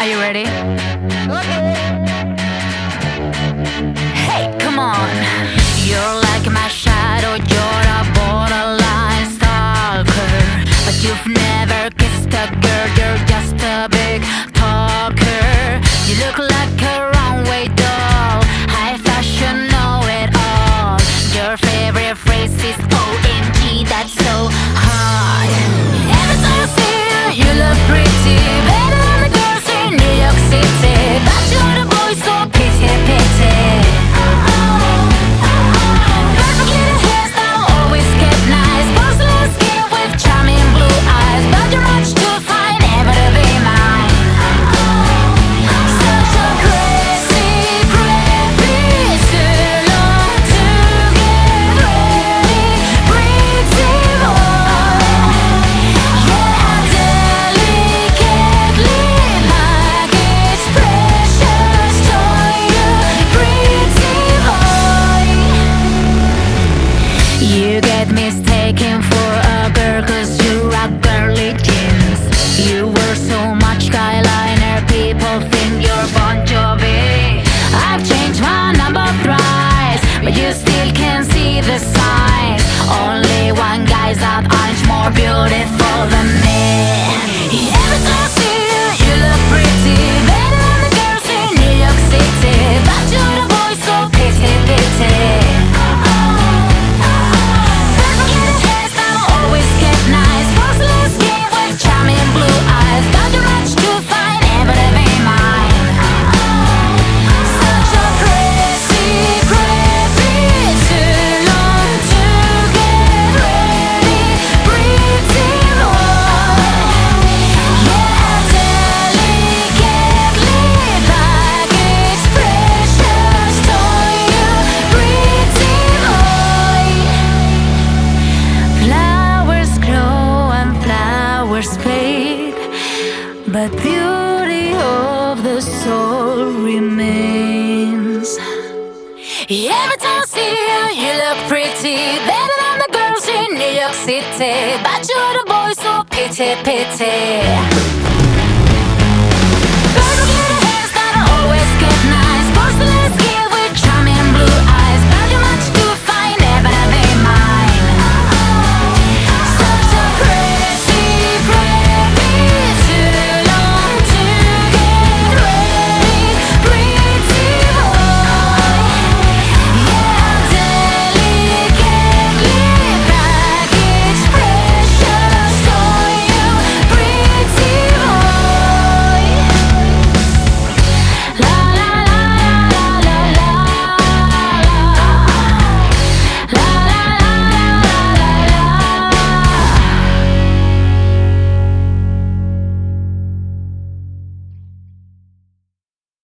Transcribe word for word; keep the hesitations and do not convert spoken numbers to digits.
you ready? Hey, come on. You're like my shadow, you're a borderline stalker. But you've never kissed a girl, you're just a big talker. You look like a runway doll, high fashion, know it all. Your favorite phrase is O M G, that's so hard. Every time I see you, you look pretty, better than the girls in New York City. But you're the boy, so pity, pity. Perfect little hairstyle, always kept nice. Porcelain skin with charming blue eyes. But you're much too fine ever to be mine. Such a crazy, crazy, too long to get ready. Pretty boy, yeah, delicately like it's precious toy. Pretty boy, you get mistaken for a girl 'cause you rock girly jeans. You wear so much eyeliner, people think you're Bon Jovi. I've changed my number thrice, but you still can see the signs. Only one guy's out, I'm more beautiful than me. Every time I see you, you look pretty, better than the girls in New York City. But you're the boy, so pity, pity. Perfect little hairstyle, always kept nice. Porcelain skin with charming blue eyes. But you're much too fine ever to be mine. Such a crazy, crazy, too long to get ready. Pretty boy, yeah, delicately like it's precious toy. Pretty boy. Flowers grow and flowers fade, but beauty of the soul remains. Every time I see you, you look pretty, better than the girls in New York City. But you're the boy, so pity, pity.